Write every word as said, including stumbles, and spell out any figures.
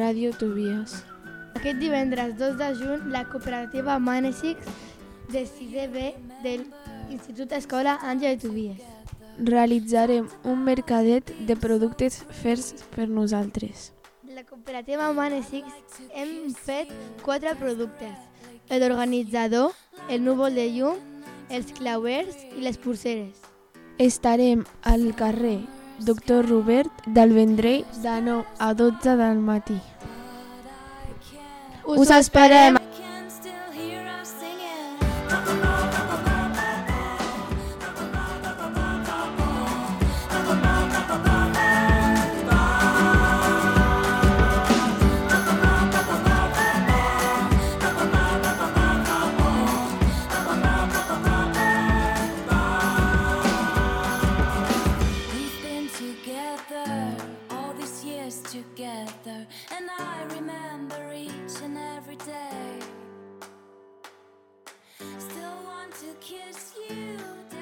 Ràdio Tobies. Aquest divendres dos de juny, la cooperativa Manessix de sisè B de l'Institut Escola Àngel Tobies realitzarem un mercadet de productes fets per nosaltres. La cooperativa Manessix hem fet quatre productes: l'organitzador, el núvol de llum, els clauers i les polseres. Estarem al carrer Doctor Robert del Vendrell de nou a dotze del matí. Us esperem! Together, and I remember each and every day. Still want to kiss you.